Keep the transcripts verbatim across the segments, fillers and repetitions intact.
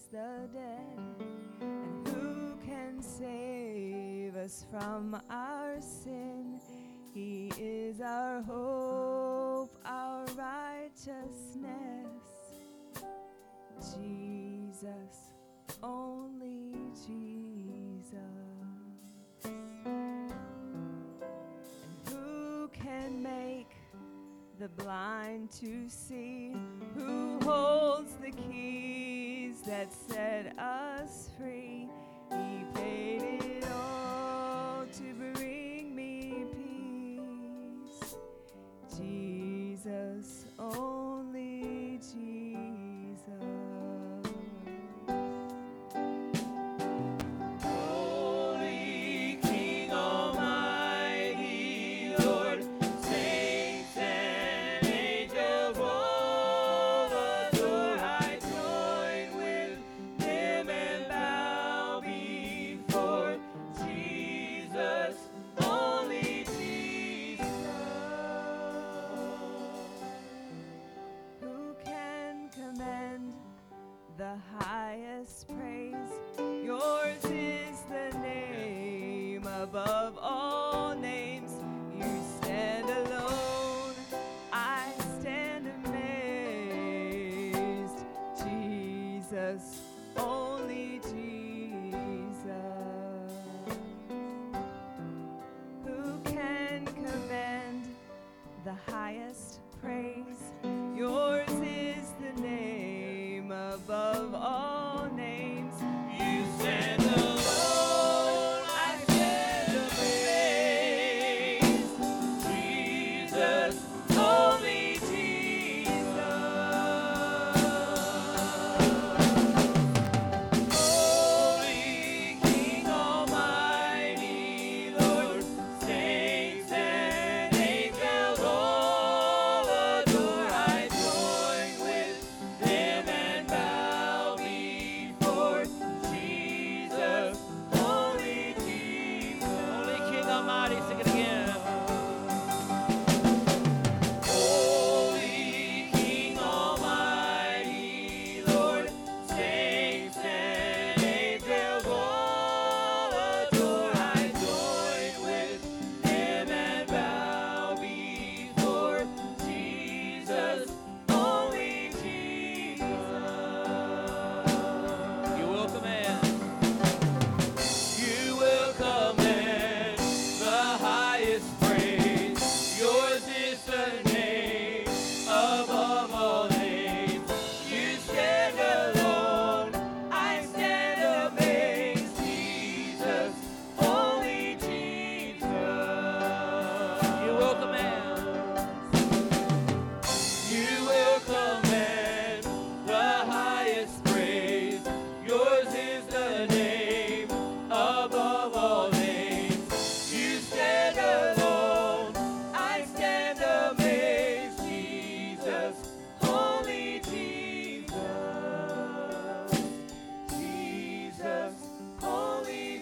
the dead. And who can save us from our sin? He is our hope, our righteousness. Jesus, only Jesus. And who can make the blind to see? Who holds the keys that set us free? He paid it all to bring me peace. Jesus, only Jesus. Holy King Almighty, Lord, saints and angels all adore. I join with them and bow before Jesus, only Jesus. Who can commend the highest praise? Yours is the name above all names. You stand alone, I stand amazed. Jesus, only Jesus. Who can commend the highest praise? Yours is the name above all names. You stand alone, I stand amazed. Jesus, only Jesus. Holy King Almighty, Lord, saints and angels all adore. I join with them and bow before Jesus, only Jesus. Holy King Almighty, sing it again. Holy King Almighty, Lord, saints and angels all adore. I join with them and bow before Jesus, only Jesus. You will command. You will command the highest praise. Yours is the name above all names. You stand alone, I stand amazed. Jesus, only Jesus. You will command. You will command the highest praise. Yours is the name above all names. You stand alone, I stand amazed. Jesus, only Jesus. Jesus, only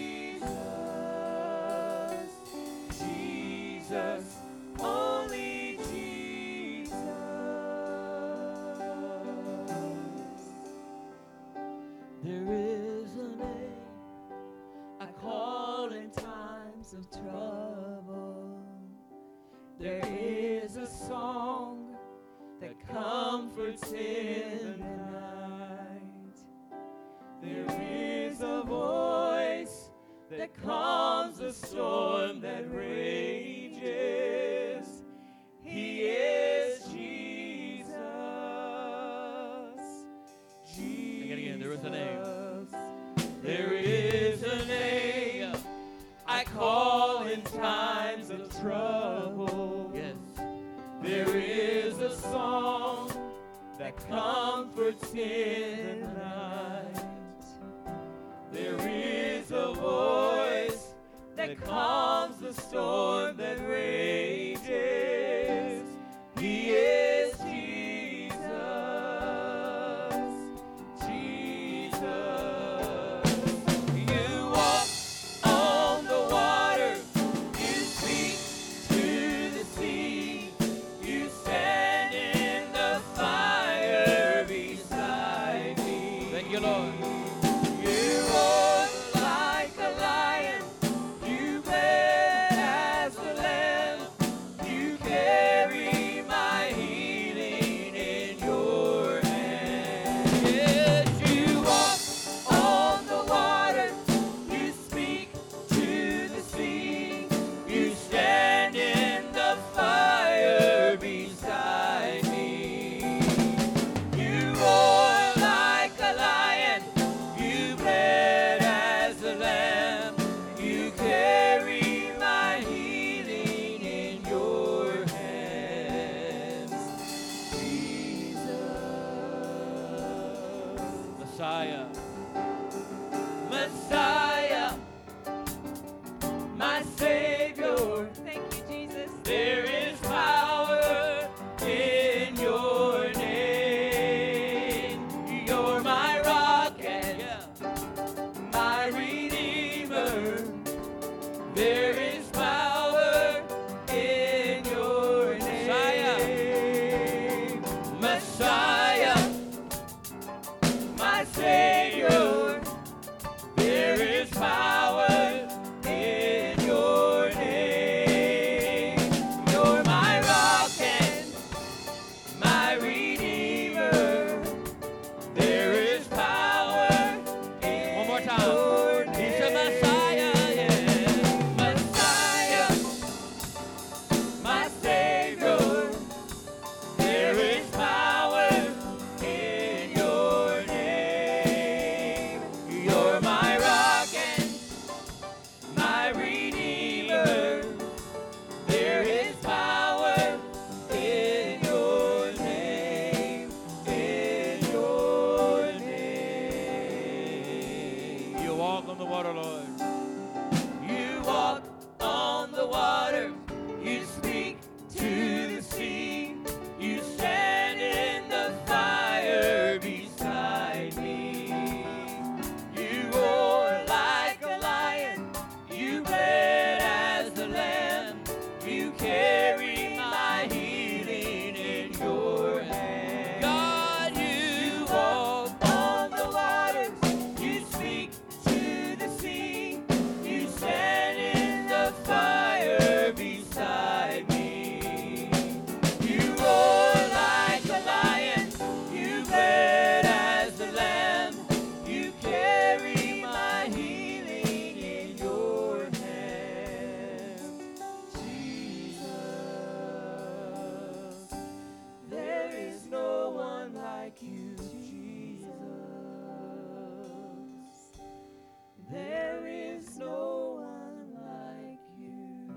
Jesus. Jesus, only Jesus. There is a name I call in times of trouble. There is a song that comforts in the night. There is a voice that calms the storm that rages. He is Jesus. Jesus. Sing it again. There is a name. There is a name I call in times of trouble. Yes. There is a song that comforts in the night. There is a voice that calms the storm that rages. He is Jesus. Jesus. You walk on the water. You speak to the sea. You stand in the fire beside me. Thank you, Lord. Messiah. Messiah, my Savior. Thank you, Jesus. There is power in your name. You're my rock and my Redeemer. There is power in your name. Messiah, my Savior. There is power in your name. You're my rock and my Redeemer. There is power in One more time. Your name. He's a Messiah, yeah. Messiah, my Savior. There is power in your name. You're my rock and my Redeemer. There is power in your name, in your name. You walk on the water, Lord. You walk on the water. You speak to the sea. You stand in the fire beside me. You roar like a lion. You bled as the lamb. You carry my healing in your hand. God, you walk on the waters. You speak to the sea. You stand in the fire beside me. You roar like a lion. You bled as the lamb. You carry my healing in your hand. Jesus, there is no one like you, Jesus. There is no one like you.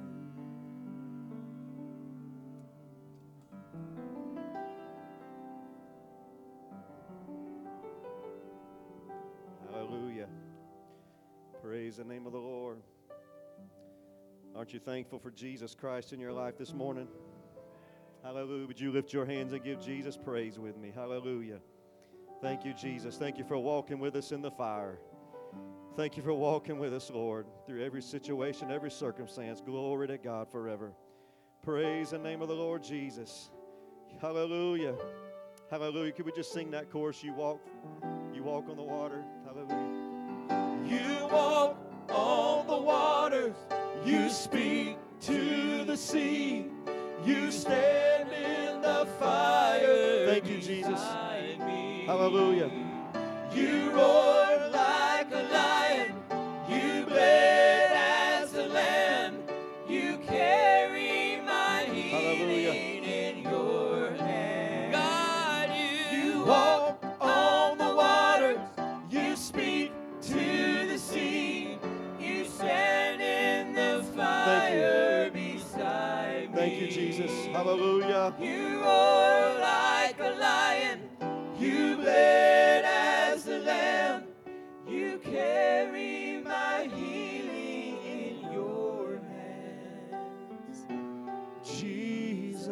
Hallelujah. Praise the name of the Lord. Aren't you thankful for Jesus Christ in your life this morning? Hallelujah. Would you lift your hands and give Jesus praise with me? Hallelujah. Thank you, Jesus. Thank you for walking with us in the fire. Thank you for walking with us, Lord, through every situation, every circumstance. Glory to God forever. Praise the name of the Lord Jesus. Hallelujah. Hallelujah. Could we just sing that chorus? You walk, you walk on the water. Hallelujah. You walk on the waters. You speak to the sea. You stand in the fire. Thank you, Jesus. beside me. Hallelujah. You roar like a lion. You bled as a lamb. You carry my healing in your hand. God, you, you walk on the waters. You speak to the sea. You stand in the fire beside me. Thank you, Jesus. Hallelujah. You roar like a lion. You bled as a lamb. You carry my healing in your hands. Jesus,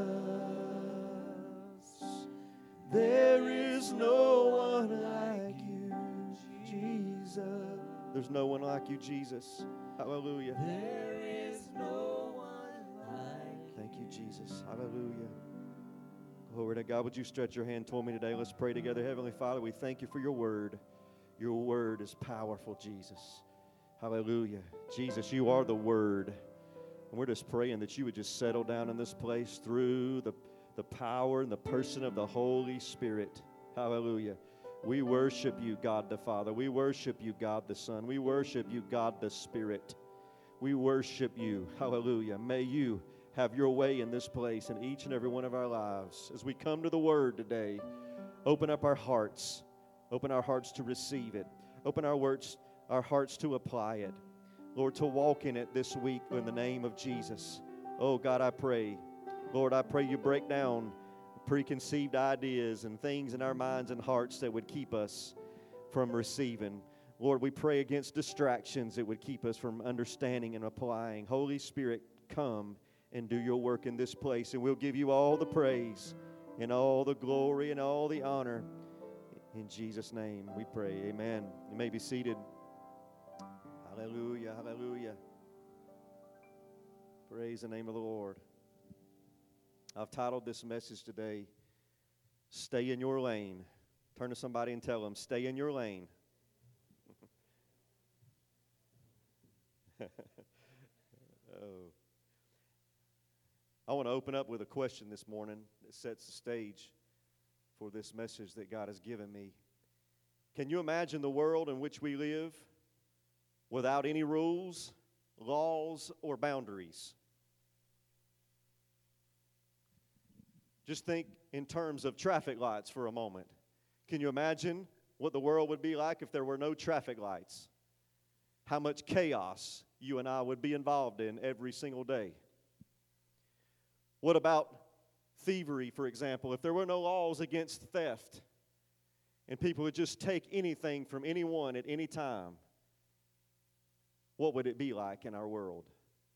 there is no one like you, Jesus. There's no one like you, Jesus. Hallelujah. There is no one like you. Thank you, Jesus. Hallelujah. Glory to God. Would you stretch your hand toward me today? Let's pray together. Heavenly Father, we thank you for your word. Your word is powerful, Jesus. Hallelujah. Jesus, you are the word. And we're just praying that you would just settle down in this place through the, the power and the person of the Holy Spirit. Hallelujah. We worship you, God the Father. We worship you, God the Son. We worship you, God the Spirit. We worship you. Hallelujah. May you have your way in this place in each and every one of our lives. As we come to the Word today, open up our hearts. Open our hearts to receive it. Open our words, our hearts to apply it. Lord, to walk in it this week in the name of Jesus. Oh, God, I pray. Lord, I pray you break down preconceived ideas and things in our minds and hearts that would keep us from receiving. Lord, we pray against distractions that would keep us from understanding and applying. Holy Spirit, come and do your work in this place, and we'll give you all the praise and all the glory and all the honor. In Jesus' name we pray. Amen. You may be seated. Hallelujah, hallelujah. Praise the name of the Lord. I've titled this message today, Stay in Your Lane. Turn to somebody and tell them, stay in your lane. Oh. I want to open up with a question this morning that sets the stage for this message that God has given me. Can you imagine the world in which we live without any rules, laws, or boundaries? Just think in terms of traffic lights for a moment. Can you imagine what the world would be like if there were no traffic lights? How much chaos you and I would be involved in every single day. What about thievery, for example? If there were no laws against theft and people would just take anything from anyone at any time, what would it be like in our world?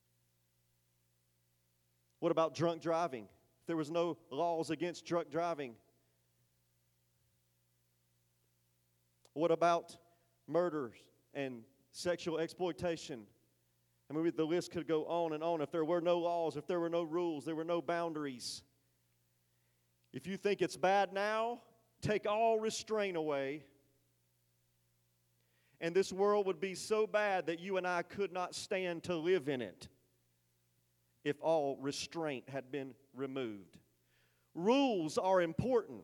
What about drunk driving? If there was no laws against drunk driving, what about murders and sexual exploitation? I mean, the list could go on and on. If there were no laws, if there were no rules, there were no boundaries. If you think it's bad now, take all restraint away, and this world would be so bad that you and I could not stand to live in it if all restraint had been removed. Rules are important.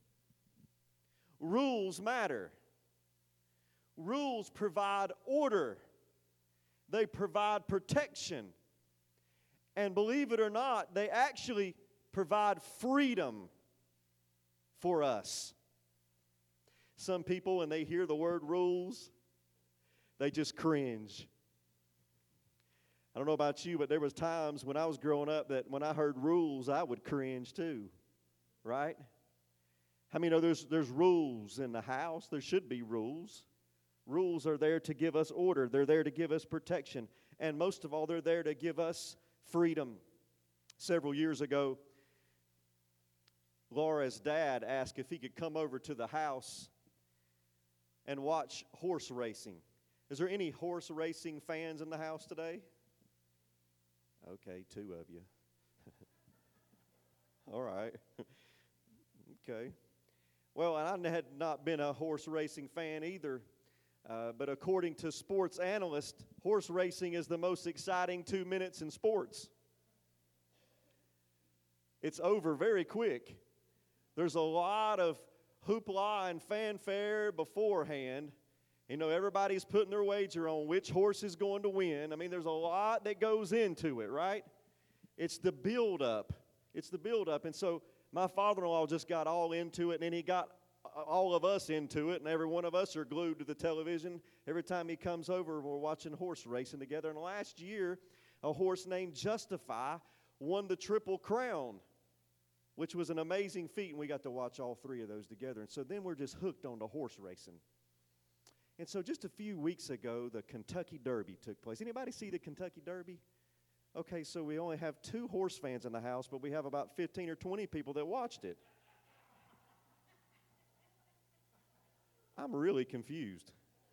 Rules matter. Rules provide order. They provide protection. And believe it or not, they actually provide freedom for us. Some people, when they hear the word rules, they just cringe. I don't know about you, but there was times when I was growing up that when I heard rules, I would cringe too. Right? How many know there's, there's rules in the house? There should be rules. Rules are there to give us order. They're there to give us protection. And most of all, they're there to give us freedom. Several years ago, Laura's dad asked if he could come over to the house and watch horse racing. Is there any horse racing fans in the house today? Okay, two of you. All right. Okay. Well, and I had not been a horse racing fan either. Uh, but according to sports analysts, horse racing is the most exciting two minutes in sports. It's over very quick. There's a lot of hoopla and fanfare beforehand. You know, everybody's putting their wager on which horse is going to win. I mean, there's a lot that goes into it, right? It's the build-up. It's the build-up. And so my father-in-law just got all into it, and then he got all of us into it, and every one of us are glued to the television. Every time he comes over, we're watching horse racing together. And last year, a horse named Justify won the Triple Crown, which was an amazing feat, and we got to watch all three of those together. And so then we're just hooked on the horse racing. And so just a few weeks ago, the Kentucky Derby took place. Anybody see the Kentucky Derby? Okay, so we only have two horse fans in the house, but we have about fifteen or twenty people that watched it. I'm really confused.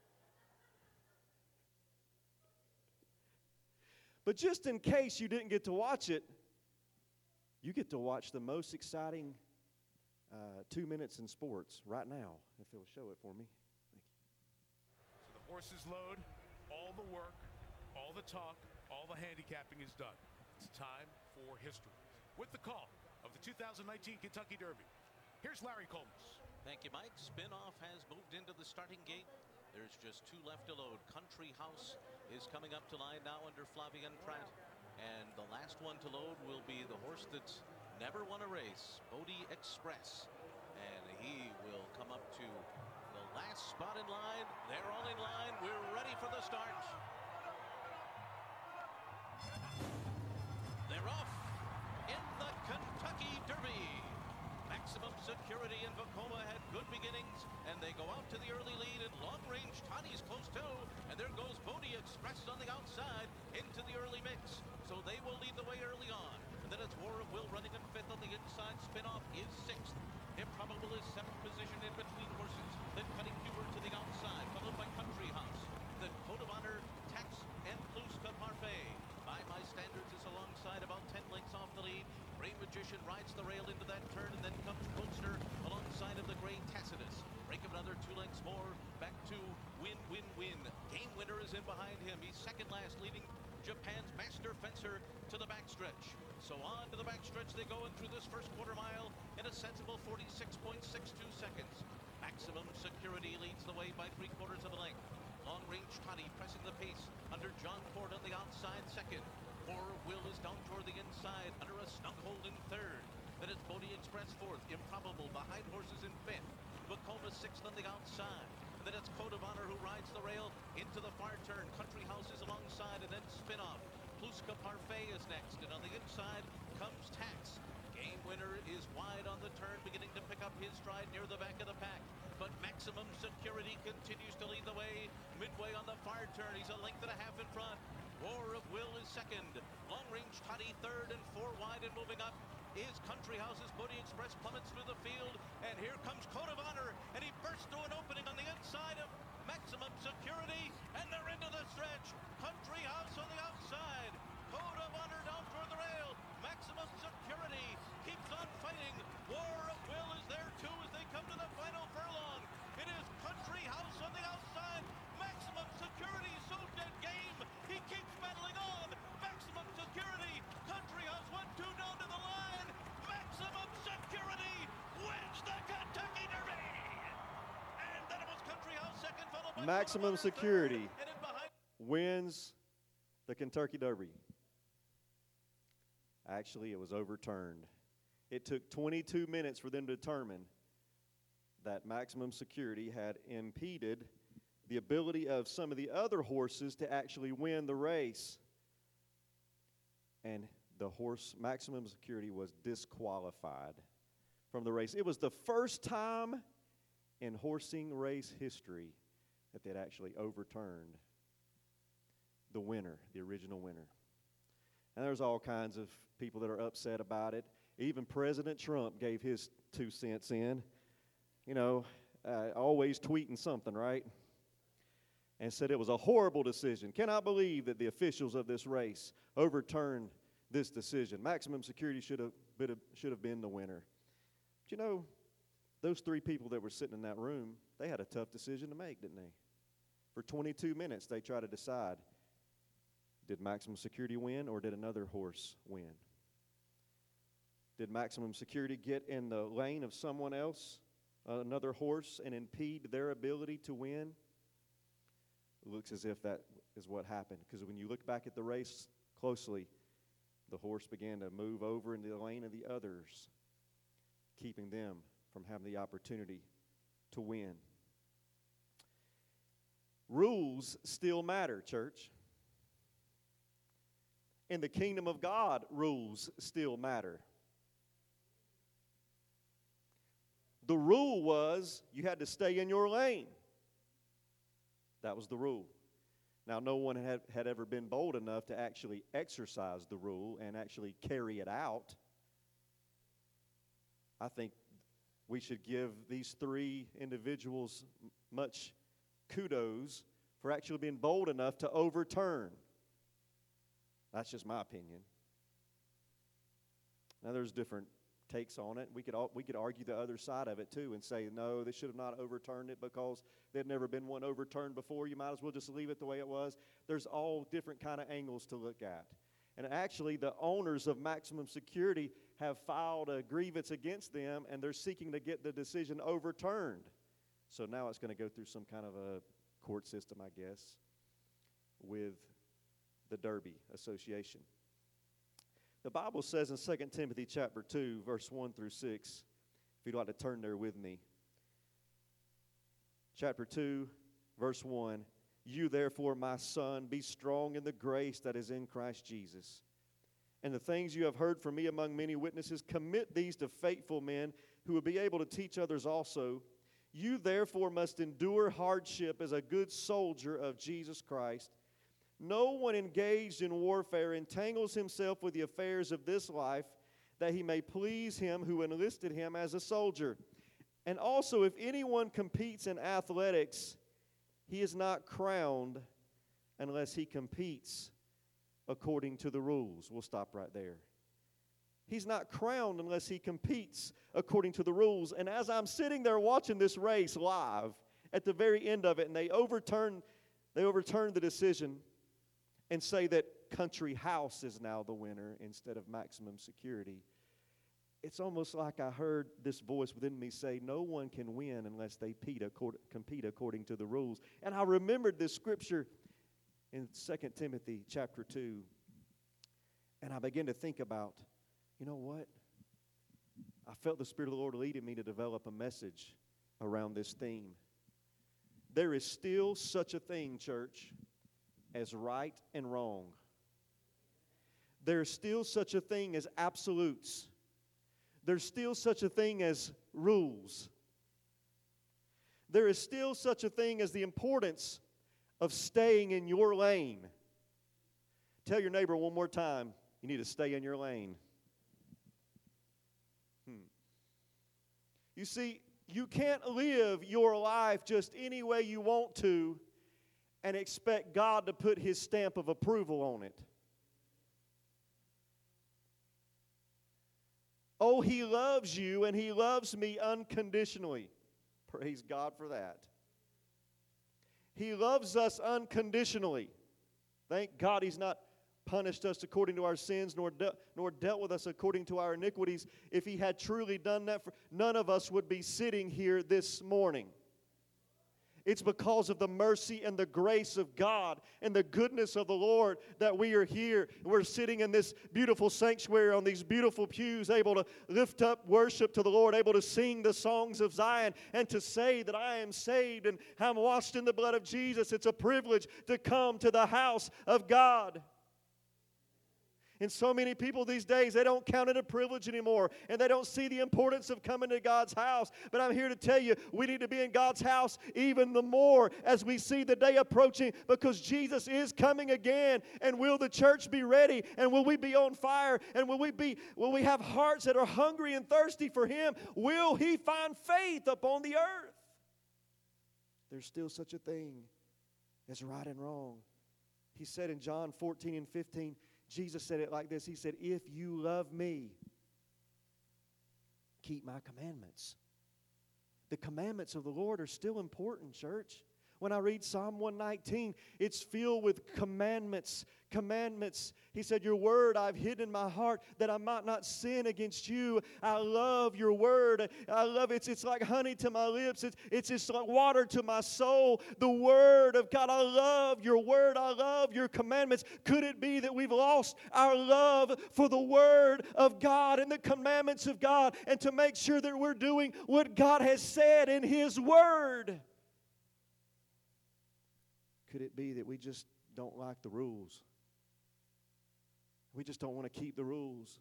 But just in case you didn't get to watch it, you get to watch the most exciting uh, two minutes in sports right now, if it'll show it for me. Thank you. So the horses load, all the work, all the talk, all the handicapping is done. It's time for history. With the call of the two thousand nineteen Kentucky Derby, here's Larry Collins. Thank you, Mike. Spinoff has moved into the starting gate. There's just two left to load. Country House is coming up to line now under Flavien Prat. And the last one to load will be the horse that's never won a race, Bodie Express. And he will come up to the last spot in line. They're all in line. We're ready for the start. They're off in the Kentucky Derby. Maximum Security in Vacoma had good beginnings, and they go out to the early lead, and Long Range Toddy's close too. And there goes Bodie Express on the outside into the early mix. So they will lead the way early on. And then it's War of Will running in fifth on the inside. Spinoff is sixth. Improbable is seventh position in between horses. Then Cutting Hubert to the outside, followed by Country House. Then Code of Honor, Tax, and Pluska Parfait. By My Standards is alongside, about ten lengths off the lead. Gray Magician rides the rail into that turn, and then comes Roadster alongside of the Gray Tacitus. Break of another two lengths more, back to Win, Win, Win. Game Winner is in behind him. He's second last, leading Japan's Master Fencer to the backstretch. So on to the backstretch they go, and through this first quarter mile in a sensible forty-six point six two seconds. Maximum Security leads the way by three quarters of a length. Long Range Toddy pressing the pace under John Ford on the outside second. War of Will is down toward the inside under a snug hold in third. Then it's Bodie Express fourth. Improbable behind horses in fifth. Vacoma sixth on the outside. And then it's Code of Honor who rides the rail into the far turn. Country House is alongside, and then Spinoff. Pluska Parfait is next, and on the inside comes Tax. Game Winner is wide on the turn, beginning to pick up his stride near the back of the pack. But Maximum Security continues to lead the way. Midway on the far turn, he's a length and a half in front. War of Will is second. Long Range Toddy third, and four wide and moving up is Country House's Bodie Express plummets through the field. And here comes Code of Honor, and he bursts through an opening on the inside of Maximum Security, and they're into the stretch. Country House on the outside. Code of Honor down toward the rail. Maximum Security keeps on fighting. War of Will is there too as they come to the final furlong. It is Country House on the outside. Maximum Security is so dead game. He keeps battling on. Maximum Security. Country House one two down to the line. Maximum Security wins the Kentucky Derby. And then it was Country House second, followed by Maximum Security third, and in behind wins the Kentucky Derby. Actually, it was overturned. It took twenty-two minutes for them to determine that Maximum Security had impeded the ability of some of the other horses to actually win the race. And the horse, Maximum Security, was disqualified from the race. It was the first time in horsing race history that they'd actually overturned the winner, the original winner. And there's all kinds of people that are upset about it. Even President Trump gave his two cents in. You know, uh, always tweeting something, right? And said it was a horrible decision. Cannot believe that the officials of this race overturned this decision. Maximum Security should have been, should have been the winner. But you know, those three people that were sitting in that room, they had a tough decision to make, didn't they? For twenty-two minutes, they tried to decide, did Maximum Security win or did another horse win? Did Maximum Security get in the lane of someone else, uh, another horse, and impede their ability to win? It looks as if that is what happened, because when you look back at the race closely, the horse began to move over into the lane of the others, keeping them from having the opportunity to win. Rules still matter, church. In the kingdom of God, rules still matter. The rule was you had to stay in your lane. That was the rule. Now, no one had, had ever been bold enough to actually exercise the rule and actually carry it out. I think we should give these three individuals much kudos for actually being bold enough to overturn. That's just my opinion. Now, there's different takes on it. We could all, we could argue the other side of it too and say, no, they should have not overturned it because there'd never been one overturned before. You might as well just leave it the way it was. There's all different kind of angles to look at. And actually, the owners of Maximum Security have filed a grievance against them, and they're seeking to get the decision overturned. So now it's going to go through some kind of a court system, I guess, with the Derby Association. The Bible says in Second Timothy chapter two, verse one through six, if you'd like to turn there with me. Chapter two, verse one, you therefore, my son, be strong in the grace that is in Christ Jesus. And the things you have heard from me among many witnesses, commit these to faithful men who will be able to teach others also. You therefore must endure hardship as a good soldier of Jesus Christ. No one engaged in warfare entangles himself with the affairs of this life, that he may please him who enlisted him as a soldier. And also, if anyone competes in athletics, he is not crowned unless he competes according to the rules. We'll stop right there. He's not crowned unless he competes according to the rules. And as I'm sitting there watching this race live, at the very end of it, and they overturn, they overturn the decision and say that Country House is now the winner instead of Maximum Security, it's almost like I heard this voice within me say, no one can win unless they compete according to the rules. And I remembered this scripture in Second Timothy chapter two, and I began to think about, you know what? I felt the Spirit of the Lord leading me to develop a message around this theme. There is still such a thing, church, as right and wrong. There is still such a thing as absolutes. There's still such a thing as rules. There is still such a thing as the importance of staying in your lane. Tell your neighbor one more time, you need to stay in your lane. Hmm. You see, you can't live your life just any way you want to and expect God to put His stamp of approval on it. Oh, He loves you and He loves me unconditionally. Praise God for that. He loves us unconditionally. Thank God He's not punished us according to our sins, nor, de- nor dealt with us according to our iniquities. If He had truly done that, for, none of us would be sitting here this morning. It's because of the mercy and the grace of God and the goodness of the Lord that we are here. We're sitting in this beautiful sanctuary on these beautiful pews, able to lift up worship to the Lord, able to sing the songs of Zion, and to say that I am saved and I'm washed in the blood of Jesus. It's a privilege to come to the house of God. And so many people these days, they don't count it a privilege anymore, and they don't see the importance of coming to God's house. But I'm here to tell you, we need to be in God's house even the more as we see the day approaching, because Jesus is coming again. And will the church be ready? And will we be on fire? And will we be? Will we have hearts that are hungry and thirsty for Him? Will He find faith upon the earth? There's still such a thing as right and wrong. He said in John fourteen and fifteen, Jesus said it like this. He said, if you love me, keep my commandments. The commandments of the Lord are still important, church. When I read Psalm one nineteen, it's filled with commandments. Commandments. He said, your word I've hidden in my heart that I might not sin against you. I love your word. I love it. It's, it's like honey to my lips. It's, it's just like water to my soul. The word of God. I love your word. I love your commandments. Could it be that we've lost our love for the word of God and the commandments of God, and to make sure that we're doing what God has said in His word? Could it be that we just don't like the rules? We just don't want to keep the rules.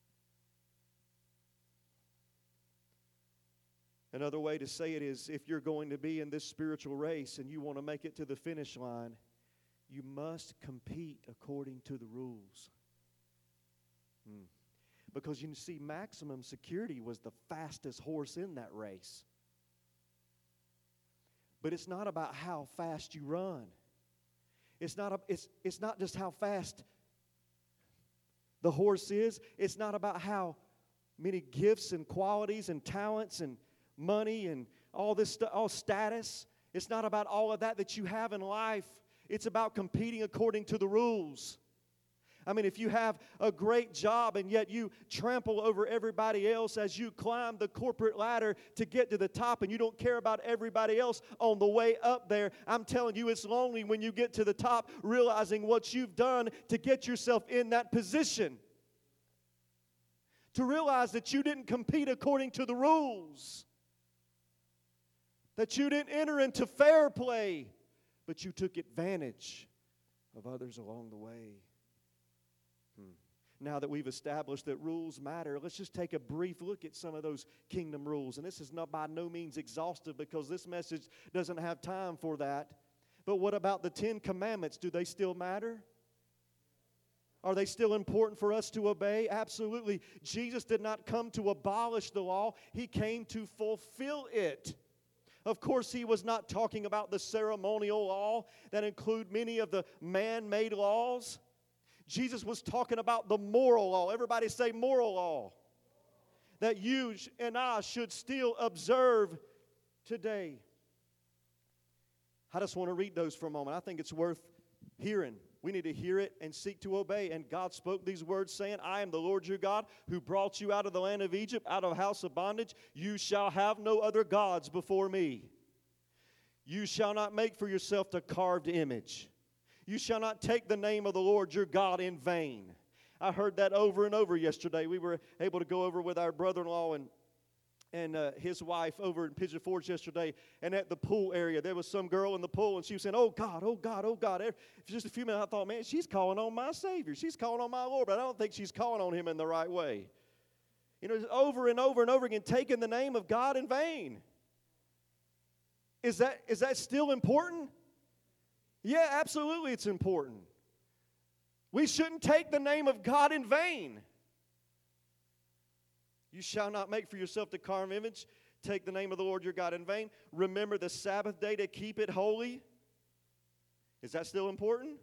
Another way to say it is, if you're going to be in this spiritual race and you want to make it to the finish line, you must compete according to the rules. Hmm. Because you see, Maximum Security was the fastest horse in that race. But it's not about how fast you run. It's not, a, it's, it's not just how fast the horse is. It's not about how many gifts and qualities and talents and money and all this stuff, all status. It's not about all of that that you have in life. It's about competing according to the rules. I mean, if you have a great job and yet you trample over everybody else as you climb the corporate ladder to get to the top, and you don't care about everybody else on the way up there, I'm telling you, it's lonely when you get to the top, realizing what you've done to get yourself in that position. To realize that you didn't compete according to the rules. That you didn't enter into fair play, but you took advantage of others along the way. Hmm. now that we've established that rules matter, let's just take a brief look at some of those kingdom rules. And this is not by no means exhaustive because this message doesn't have time for that. But what about the Ten Commandments? Do they still matter? Are they still important for us to obey? Absolutely. Jesus did not come to abolish the law. He came to fulfill it. Of course, he was not talking about the ceremonial law that include many of the man-made laws. Jesus was talking about the moral law. Everybody say moral law. That you and I should still observe today. I just want to read those for a moment. I think it's worth hearing. We need to hear it and seek to obey. And God spoke these words saying, I am the Lord your God who brought you out of the land of Egypt, out of the house of bondage. You shall have no other gods before me. You shall not make for yourself the carved image. You shall not take the name of the Lord your God in vain. I heard that over and over yesterday. We were able to go over with our brother-in-law and and uh, his wife over in Pigeon Forge yesterday, and at the pool area, there was some girl in the pool, and she was saying, oh, God, oh, God, oh, God. For just a few minutes, I thought, man, she's calling on my Savior. She's calling on my Lord, but I don't think she's calling on him in the right way. You know, over and over and over again, taking the name of God in vain. Is that is that still important? Yeah, absolutely it's important. We shouldn't take the name of God in vain. You shall not make for yourself the carved image. Take the name of the Lord your God in vain. Remember the Sabbath day to keep it holy. Is that still important?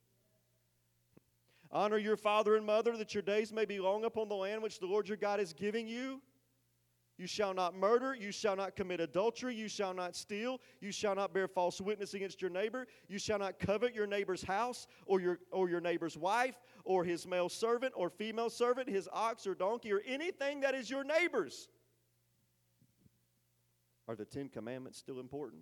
Honor your father and mother that your days may be long upon the land which the Lord your God is giving you. You shall not murder. You shall not commit adultery. You shall not steal. You shall not bear false witness against your neighbor. You shall not covet your neighbor's house or your, or your neighbor's wife or his male servant or female servant, his ox or donkey or anything that is your neighbor's. Are the Ten Commandments still important?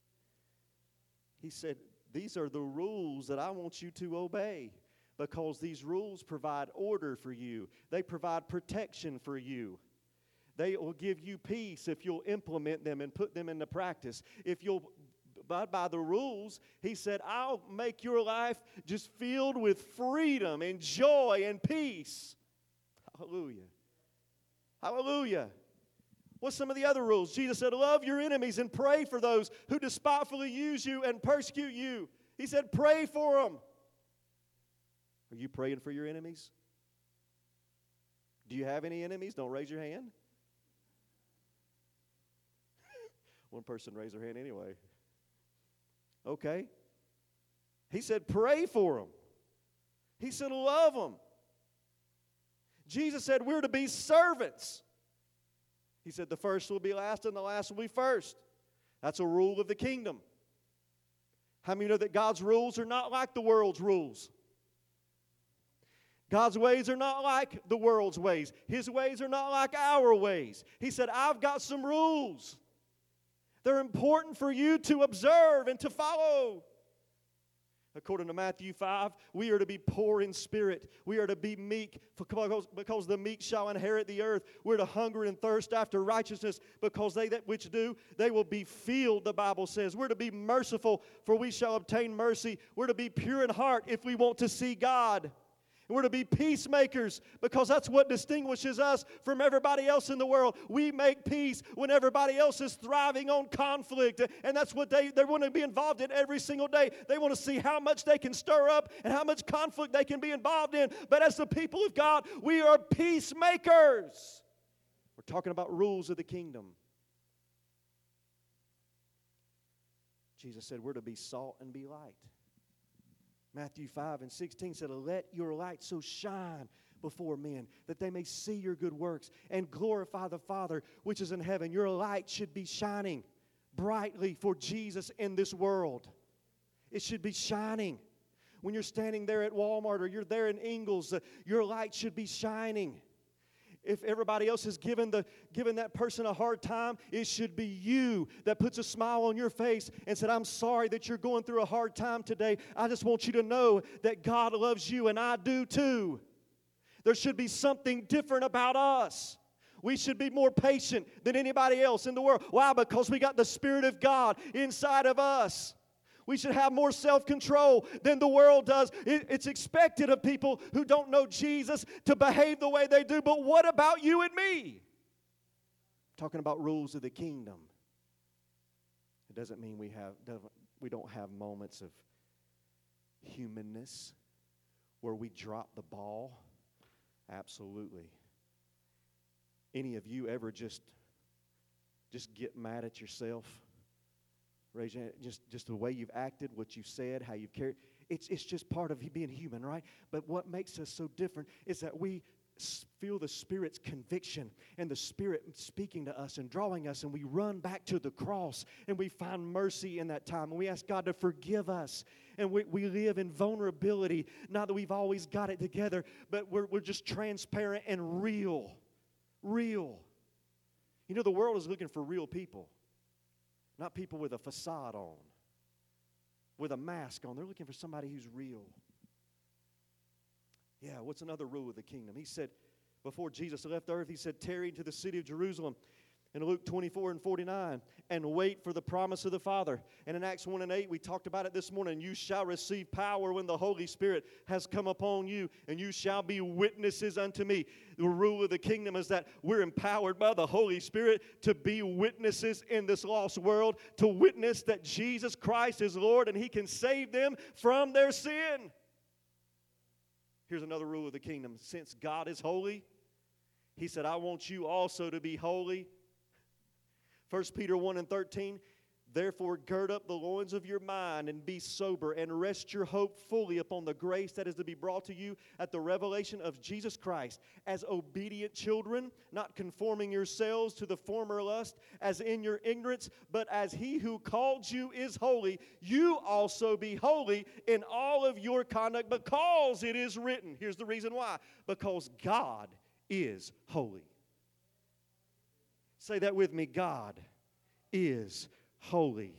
He said, these are the rules that I want you to obey because these rules provide order for you. They provide protection for you. They will give you peace if you'll implement them and put them into practice. If you'll abide by the rules, he said, I'll make your life just filled with freedom and joy and peace. Hallelujah. Hallelujah. What's some of the other rules? Jesus said, love your enemies and pray for those who despitefully use you and persecute you. He said, pray for them. Are you praying for your enemies? Do you have any enemies? Don't raise your hand. One person raised their hand anyway. Okay. He said, pray for them. He said, love them. Jesus said, we're to be servants. He said, the first will be last and the last will be first. That's a rule of the kingdom. How many know that God's rules are not like the world's rules? God's ways are not like the world's ways. His ways are not like our ways. He said, I've got some rules. They're important for you to observe and to follow. According to Matthew five, we are to be poor in spirit. We are to be meek because, because the meek shall inherit the earth. We're to hunger and thirst after righteousness because they that which do, they will be filled, the Bible says. We're to be merciful, for we shall obtain mercy. We're to be pure in heart if we want to see God. And we're to be peacemakers because that's what distinguishes us from everybody else in the world. We make peace when everybody else is thriving on conflict. And that's what they, they want to be involved in every single day. They want to see how much they can stir up and how much conflict they can be involved in. But as the people of God, we are peacemakers. We're talking about rules of the kingdom. Jesus said we're to be salt and be light. Matthew five and sixteen said, let your light so shine before men that they may see your good works and glorify the Father which is in heaven. Your light should be shining brightly for Jesus in this world. It should be shining. When you're standing there at Walmart or you're there in Ingalls, uh, your light should be shining. If everybody else has given, the, given that person a hard time, it should be you that puts a smile on your face and said, I'm sorry that you're going through a hard time today. I just want you to know that God loves you and I do too. There should be something different about us. We should be more patient than anybody else in the world. Why? Because we got the Spirit of God inside of us. We should have more self-control than the world does. It, it's expected of people who don't know Jesus to behave the way they do. But what about you and me? Talking about rules of the kingdom. It doesn't mean we have we don't have moments of humanness where we drop the ball. Absolutely. Any of you ever just just get mad at yourself? Raise your hand. Just, just the way you've acted, what you've said, how you've carried. It's, it's just part of being human, right? But what makes us so different is that we feel the Spirit's conviction and the Spirit speaking to us and drawing us, and we run back to the cross, and we find mercy in that time, and we ask God to forgive us, and we, we live in vulnerability. Not that we've always got it together, but we're, we're just transparent and real. Real. You know, the world is looking for real people. Not people with a facade on, with a mask on. They're looking for somebody who's real. Yeah, what's another rule of the kingdom? He said, before Jesus left earth, he said, tarry to the city of Jerusalem. In Luke twenty-four and forty-nine, and wait for the promise of the Father. And in Acts one and eight, we talked about it this morning. You shall receive power when the Holy Spirit has come upon you, and you shall be witnesses unto me. The rule of the kingdom is that we're empowered by the Holy Spirit to be witnesses in this lost world, to witness that Jesus Christ is Lord and He can save them from their sin. Here's another rule of the kingdom. Since God is holy, He said, I want you also to be holy. First Peter one and thirteen, therefore gird up the loins of your mind and be sober and rest your hope fully upon the grace that is to be brought to you at the revelation of Jesus Christ. As obedient children, not conforming yourselves to the former lust as in your ignorance, but as He who called you is holy, you also be holy in all of your conduct, because it is written. Here's the reason why. Because God is holy. Say that with me. God is holy.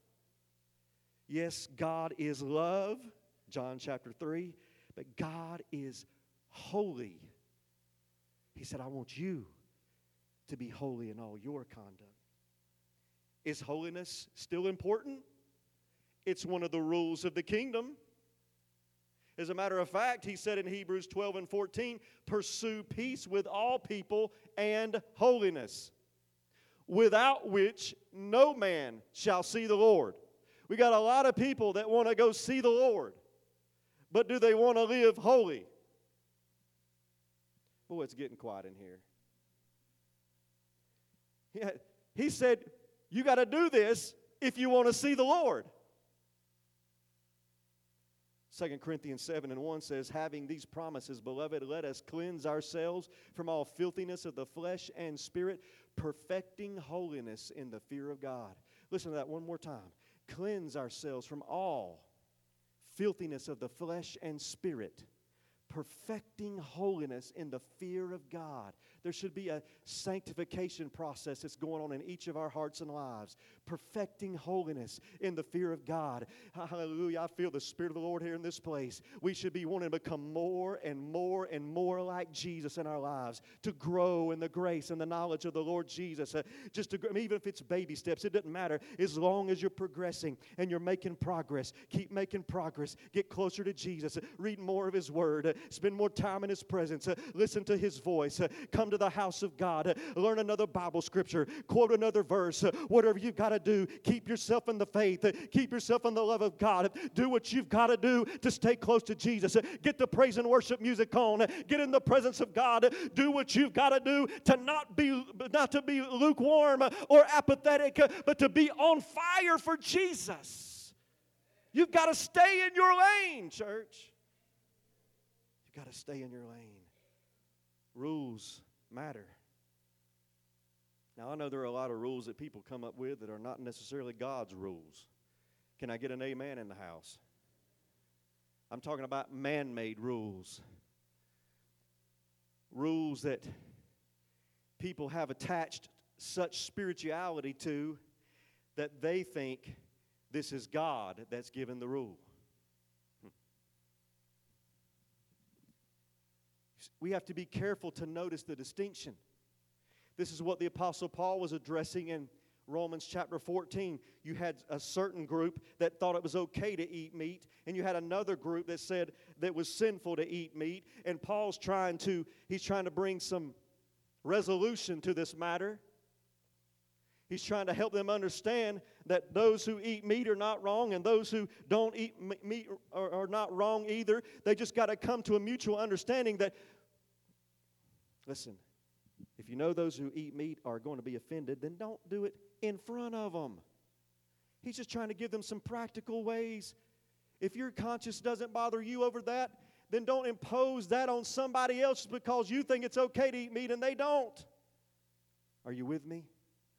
Yes, God is love, John chapter three, but God is holy. He said, I want you to be holy in all your conduct. Is holiness still important? It's one of the rules of the kingdom. As a matter of fact, he said in Hebrews twelve and fourteen, pursue peace with all people and holiness, without which no man shall see the Lord. We got a lot of people that want to go see the Lord, but do they want to live holy? Boy, it's getting quiet in here. Yeah, he said, you got to do this if you want to see the Lord. Second Corinthians seven and one says, having these promises, beloved, let us cleanse ourselves from all filthiness of the flesh and spirit, perfecting holiness in the fear of God. Listen to that one more time. Cleanse ourselves from all filthiness of the flesh and spirit, perfecting holiness in the fear of God. There should be a sanctification process that's going on in each of our hearts and lives. Perfecting holiness in the fear of God. Hallelujah. I feel the Spirit of the Lord here in this place. We should be wanting to become more and more and more like Jesus in our lives. To grow in the grace and the knowledge of the Lord Jesus. Uh, just to, even if it's baby steps, it doesn't matter. As long as you're progressing and you're making progress. Keep making progress. Get closer to Jesus. Uh, read more of His Word. Uh, spend more time in His presence. Uh, listen to His voice. Uh, come to the house of God. Uh, learn another Bible scripture. Quote another verse. Uh, whatever you've got to do, keep yourself in the faith. Uh, keep yourself in the love of God. Uh, do what you've got to do to stay close to Jesus. Uh, get the praise and worship music on. Uh, get in the presence of God. Uh, do what you've got to do to not be not to be lukewarm uh, or apathetic, uh, but to be on fire for Jesus. You've got to stay in your lane, church. You've got to stay in your lane. Rules matter. Now, I know there are a lot of rules that people come up with that are not necessarily God's rules. Can I get an amen in the house? I'm talking about man-made rules. Rules that people have attached such spirituality to that they think this is God that's given the rule. We have to be careful to notice the distinction. This is what the Apostle Paul was addressing in Romans chapter fourteen, you had a certain group that thought it was okay to eat meat, and you had another group that said that it was sinful to eat meat. And Paul's trying to, he's trying to bring some resolution to this matter. He's trying to help them understand that those who eat meat are not wrong, and those who don't eat meat are, are not wrong either. They just got to come to a mutual understanding that, listen, if you know those who eat meat are going to be offended, then don't do it in front of them. He's just trying to give them some practical ways. If your conscience doesn't bother you over that, then don't impose that on somebody else because you think it's okay to eat meat and they don't. Are you with me?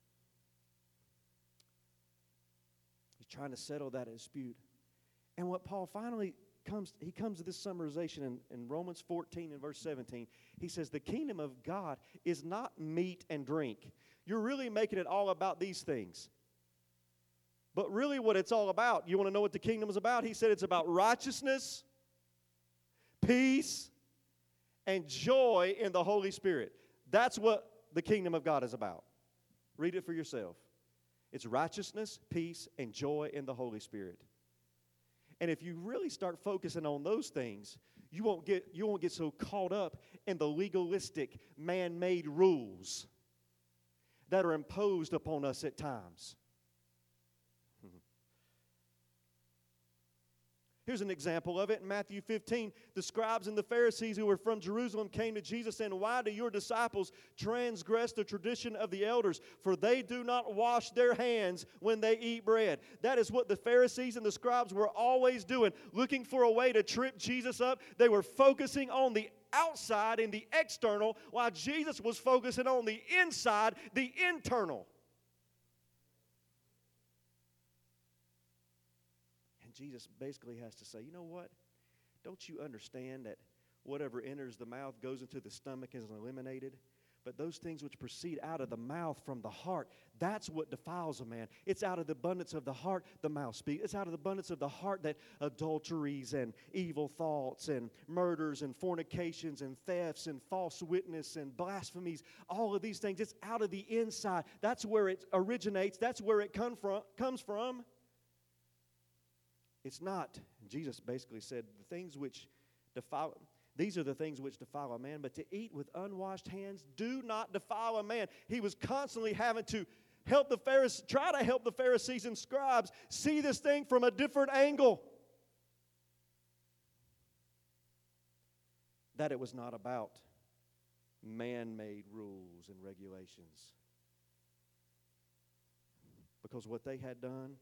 He's trying to settle that dispute. And what Paul finally comes, he comes to this summarization in, in Romans fourteen and verse seventeen. He says, the kingdom of God is not meat and drink. You're really making it all about these things. But really what it's all about, you want to know what the kingdom is about? He said it's about righteousness, peace, and joy in the Holy Spirit. That's what the kingdom of God is about. Read it for yourself. It's righteousness, peace, and joy in the Holy Spirit. And if you really start focusing on those things, you won't get, you won't get so caught up in the legalistic, man-made rules that are imposed upon us at times. Here's an example of it in Matthew fifteen. The scribes and the Pharisees who were from Jerusalem came to Jesus saying, why do your disciples transgress the tradition of the elders? For they do not wash their hands when they eat bread. That is what the Pharisees and the scribes were always doing, looking for a way to trip Jesus up. They were focusing on the outside and the external, while Jesus was focusing on the inside, the internal. Jesus basically has to say, you know what? Don't you understand that whatever enters the mouth goes into the stomach and is eliminated? But those things which proceed out of the mouth from the heart, that's what defiles a man. It's out of the abundance of the heart the mouth speaks. It's out of the abundance of the heart that adulteries and evil thoughts and murders and fornications and thefts and false witness and blasphemies, all of these things, it's out of the inside. That's where it originates. That's where it come from, comes from. It's not, Jesus basically said, the things which defile, these are the things which defile a man, but to eat with unwashed hands do not defile a man. He was constantly having to help the Pharisees, try to help the Pharisees and scribes see this thing from a different angle. That it was not about man-made rules and regulations. Because what they had done,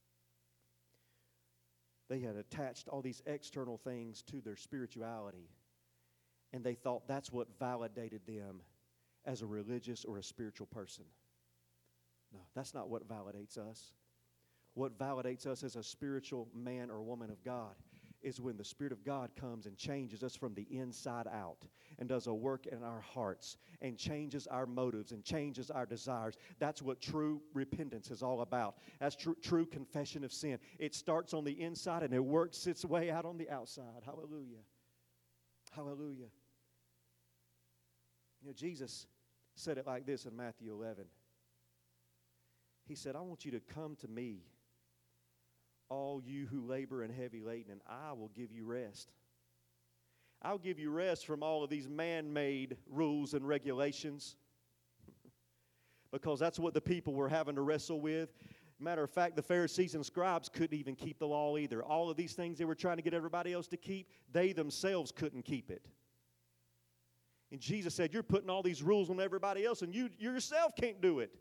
they had attached all these external things to their spirituality, and they thought that's what validated them as a religious or a spiritual person. No, that's not what validates us. What validates us as a spiritual man or woman of God is when the Spirit of God comes and changes us from the inside out and does a work in our hearts and changes our motives and changes our desires. That's what true repentance is all about. That's true, true confession of sin. It starts on the inside and it works its way out on the outside. Hallelujah. Hallelujah. You know, Jesus said it like this in Matthew eleven. He said, I want you to come to me, all you who labor and heavy laden, and I will give you rest. I'll give you rest from all of these man-made rules and regulations because that's what the people were having to wrestle with. Matter of fact, the Pharisees and scribes couldn't even keep the law either. All of these things they were trying to get everybody else to keep, they themselves couldn't keep it. And Jesus said, you're putting all these rules on everybody else, and you, you yourself can't do it.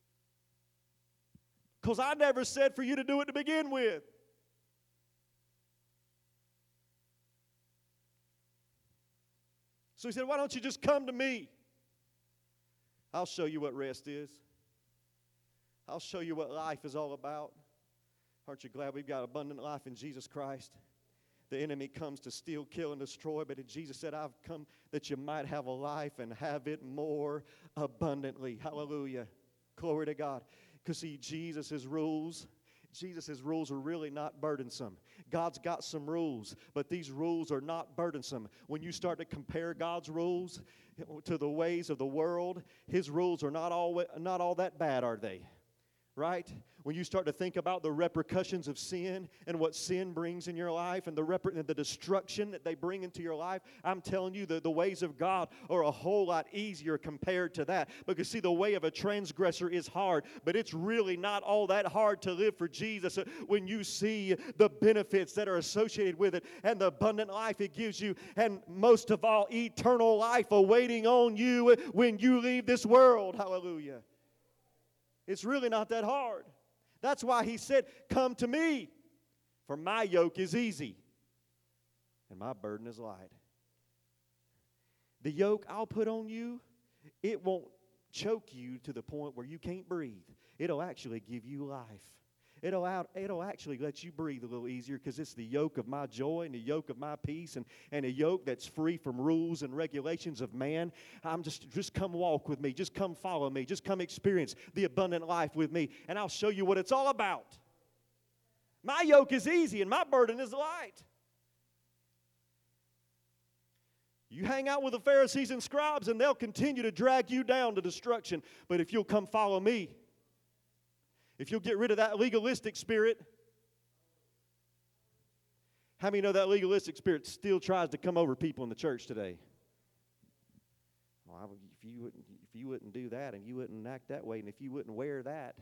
Because I never said for you to do it to begin with. So he said, why don't you just come to me? I'll show you what rest is. I'll show you what life is all about. Aren't you glad we've got abundant life in Jesus Christ? The enemy comes to steal, kill, and destroy, but Jesus said, I've come that you might have a life and have it more abundantly. Hallelujah. Glory to God. Because see, Jesus' rules, Jesus' rules are really not burdensome. God's got some rules, but these rules are not burdensome. When you start to compare God's rules to the ways of the world, His rules are not all, not all that bad, are they? right? When you start to think about the repercussions of sin and what sin brings in your life and the rep- and the destruction that they bring into your life, I'm telling you, the, the ways of God are a whole lot easier compared to that. Because, see, the way of a transgressor is hard, but it's really not all that hard to live for Jesus when you see the benefits that are associated with it and the abundant life it gives you, and most of all, eternal life awaiting on you when you leave this world. Hallelujah. It's really not that hard. That's why he said, come to me, for my yoke is easy and my burden is light. The yoke I'll put on you, it won't choke you to the point where you can't breathe. It'll actually give you life. It'll, out, it'll actually let you breathe a little easier, because it's the yoke of my joy and the yoke of my peace, and, and a yoke that's free from rules and regulations of man. I'm just, just come walk with me. Just come follow me. Just come experience the abundant life with me, and I'll show you what it's all about. My yoke is easy and my burden is light. You hang out with the Pharisees and scribes and they'll continue to drag you down to destruction. But if you'll come follow me, if you'll get rid of that legalistic spirit, how many know that legalistic spirit still tries to come over people in the church today? Well, I, if you wouldn't, if you wouldn't do that, and you wouldn't act that way, and if you wouldn't wear that,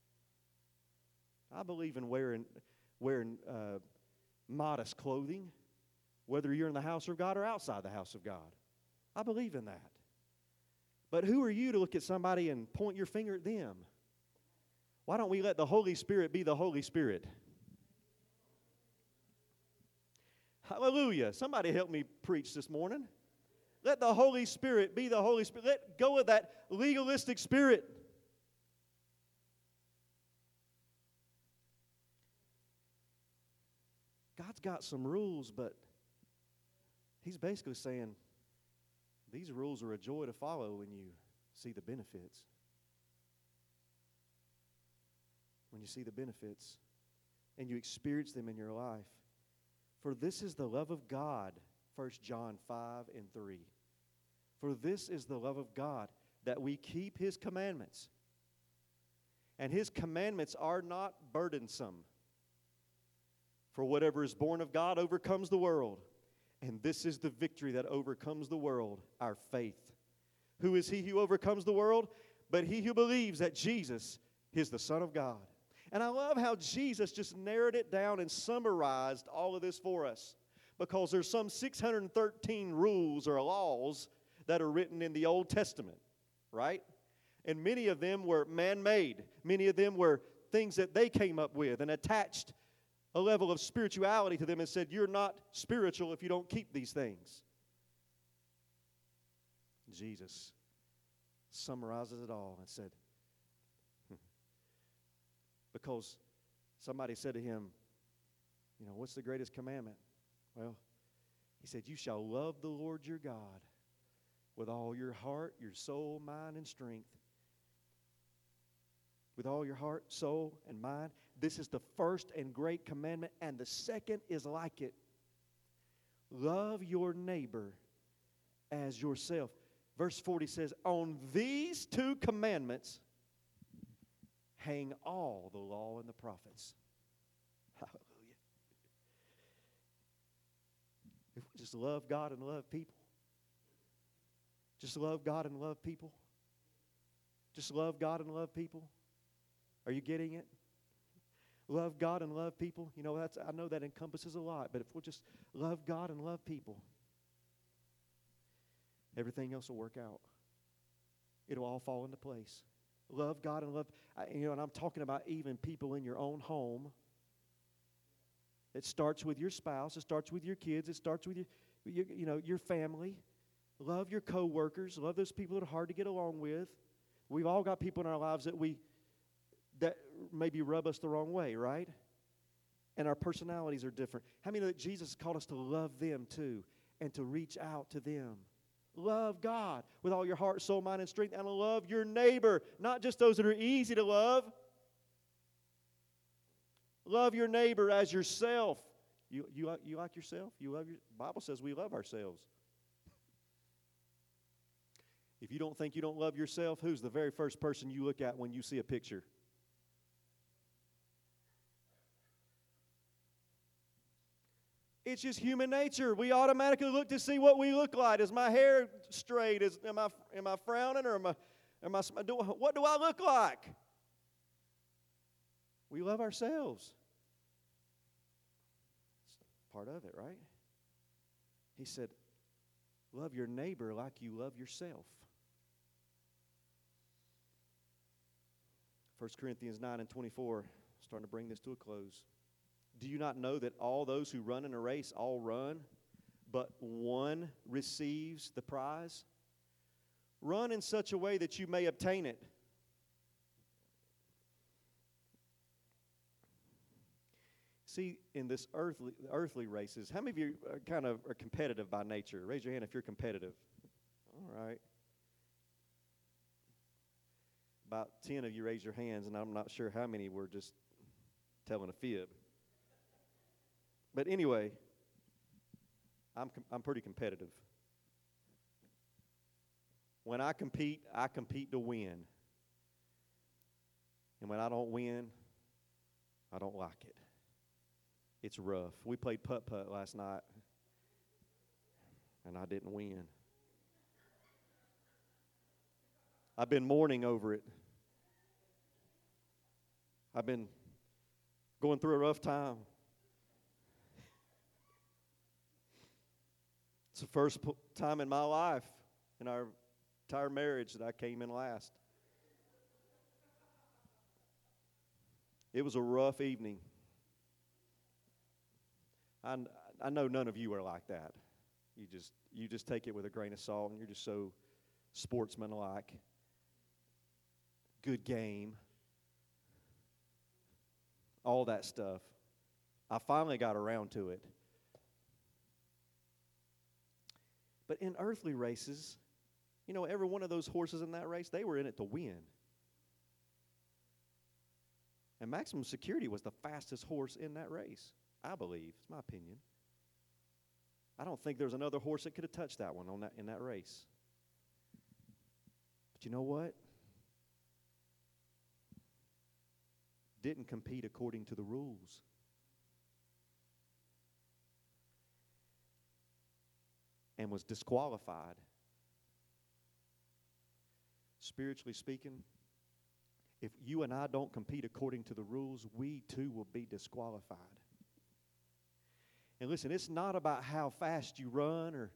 I believe in wearing wearing uh, modest clothing, whether you're in the house of God or outside the house of God. I believe in that. But who are you to look at somebody and point your finger at them? Why don't we let the Holy Spirit be the Holy Spirit? Hallelujah. Somebody help me preach this morning. Let the Holy Spirit be the Holy Spirit. Let go of that legalistic spirit. God's got some rules, but He's basically saying these rules are a joy to follow when you see the benefits. When you see the benefits and you experience them in your life. For this is the love of God, First John five and three. For this is the love of God, that we keep His commandments. And His commandments are not burdensome. For whatever is born of God overcomes the world. And this is the victory that overcomes the world, our faith. Who is he who overcomes the world? But he who believes that Jesus is the Son of God. And I love how Jesus just narrowed it down and summarized all of this for us. Because there's some six hundred thirteen rules or laws that are written in the Old Testament, right? And many of them were man-made. Many of them were things that they came up with and attached a level of spirituality to them and said, you're not spiritual if you don't keep these things. Jesus summarizes it all and said, hmm. Because somebody said to him, you know, what's the greatest commandment? Well, he said, you shall love the Lord your God with all your heart, your soul, mind, and strength. With all your heart, soul, and mind. This is the first and great commandment, and the second is like it. Love your neighbor as yourself. Verse forty says, on these two commandments hang all the law and the prophets. Hallelujah. If we just love God and love people, just love God and love people, just love God and love people. Are you getting it? Love God and love people. You know, that's I know that encompasses a lot, but if we'll just love God and love people, everything else will work out. It'll all fall into place. Love God and love, you know, and I'm talking about even people in your own home. It starts with your spouse. It starts with your kids. It starts with your, your you know, your family. Love your co-workers. Love those people that are hard to get along with. We've all got people in our lives that we that maybe rub us the wrong way, right? And our personalities are different. How many know that Jesus called us to love them too and to reach out to them? Love God with all your heart, soul, mind, and strength, and love your neighbor, not just those that are easy to love. Love your neighbor as yourself. You, you, you like yourself? You love your, the Bible says we love ourselves. If you don't think you don't love yourself, who's the very first person you look at when you see a picture? It's just human nature. We automatically look to see what we look like. Is my hair straight? Is, am, I, am I frowning? Or am I, am I, do, what do I look like? We love ourselves. It's part of it, right? He said, love your neighbor like you love yourself. First Corinthians nine and twenty-four, starting to bring this to a close. Do you not know that all those who run in a race all run, but one receives the prize? Run in such a way that you may obtain it. See, in this earthly earthly races, how many of you are kind of are competitive by nature? Raise your hand if you're competitive. All right. About ten of you raised your hands, and I'm not sure how many were just telling a fib. But anyway, I'm com- I'm pretty competitive. When I compete, I compete to win. And when I don't win, I don't like it. It's rough. We played putt-putt last night, and I didn't win. I've been mourning over it. I've been going through a rough time. It's the first p- time in my life, in our entire marriage, that I came in last. It was a rough evening. I, I know none of you are like that. You just you just take it with a grain of salt, and you're just so sportsmanlike. Good game. All that stuff. I finally got around to it. But in earthly races, you know, every one of those horses in that race, they were in it to win. And Maximum Security was the fastest horse in that race, I believe. It's my opinion. I don't think there's another horse that could have touched that one on that in that race. But you know what? Didn't compete according to the rules. And was disqualified. Spiritually speaking, if you and I don't compete according to the rules, we too will be disqualified. And listen, it's not about how fast you run, or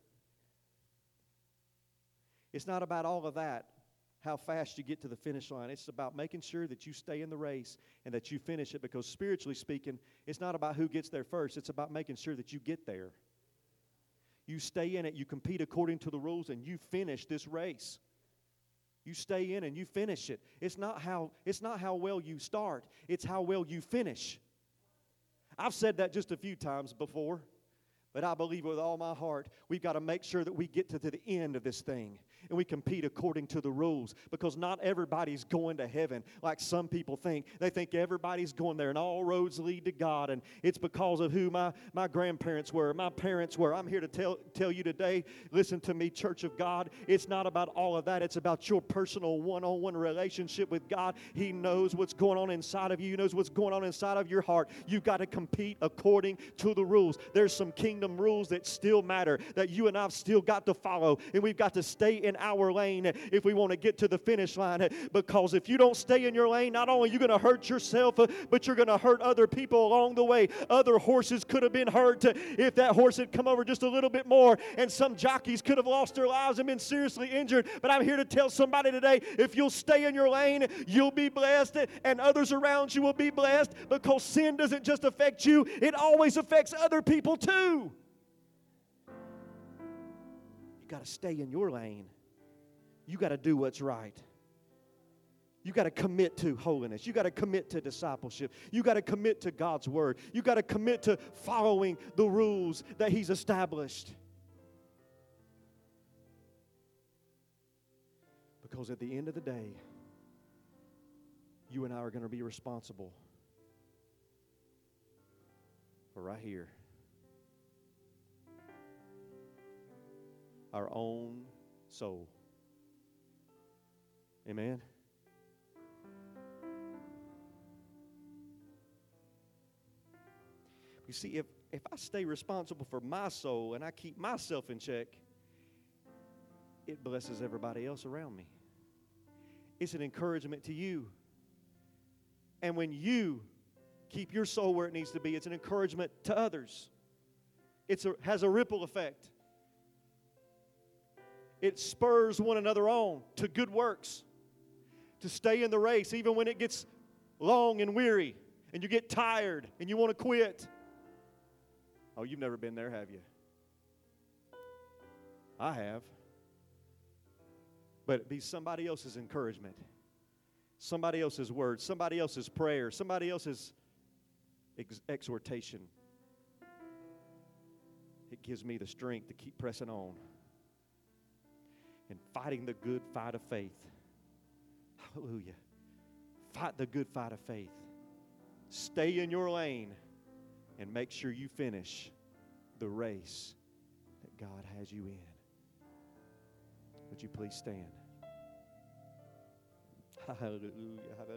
it's not about all of that, how fast you get to the finish line. It's about making sure that you stay in the race and that you finish it, because spiritually speaking, it's not about who gets there first. It's about making sure that you get there. You stay in it, you compete according to the rules, and you finish this race. You stay in and you finish it. It's not how, it's not how well you start, it's how well you finish. I've said that just a few times before, but I believe with all my heart, we've got to make sure that we get to the end of this thing and we compete according to the rules, because not everybody's going to heaven like some people think. They think everybody's going there and all roads lead to God, and it's because of who my, my grandparents were, my parents were. I'm here to tell, tell you today, listen to me, Church of God, it's not about all of that. It's about your personal one-on-one relationship with God. He knows what's going on inside of you. He knows what's going on inside of your heart. You've got to compete according to the rules. There's some kingdom rules that still matter, that you and I've still got to follow, and we've got to stay in our lane if we want to get to the finish line, because if you don't stay in your lane, not only are you going to hurt yourself, but you're going to hurt other people along the way. Other horses could have been hurt if that horse had come over just a little bit more, and some jockeys could have lost their lives and been seriously injured. But I'm here to tell somebody today, if you'll stay in your lane, you'll be blessed, and others around you will be blessed, because sin doesn't just affect you, it always affects other people too. You got to stay in your lane. You got to do what's right. You got to commit to holiness. You got to commit to discipleship. You got to commit to God's word. You got to commit to following the rules that He's established. Because at the end of the day, you and I are going to be responsible for right here, our own soul. Amen. You see, if if I stay responsible for my soul and I keep myself in check, it blesses everybody else around me. It's an encouragement to you. And when you keep your soul where it needs to be, it's an encouragement to others. It has a ripple effect. It spurs one another on to good works, to stay in the race even when it gets long and weary and you get tired and you want to quit. Oh, you've never been there, have you? I have. But it be somebody else's encouragement, somebody else's word, somebody else's prayer, somebody else's ex- exhortation. It gives me the strength to keep pressing on and fighting the good fight of faith. Hallelujah. Fight the good fight of faith. Stay in your lane and make sure you finish the race that God has you in. Would you please stand? Hallelujah. Hallelujah.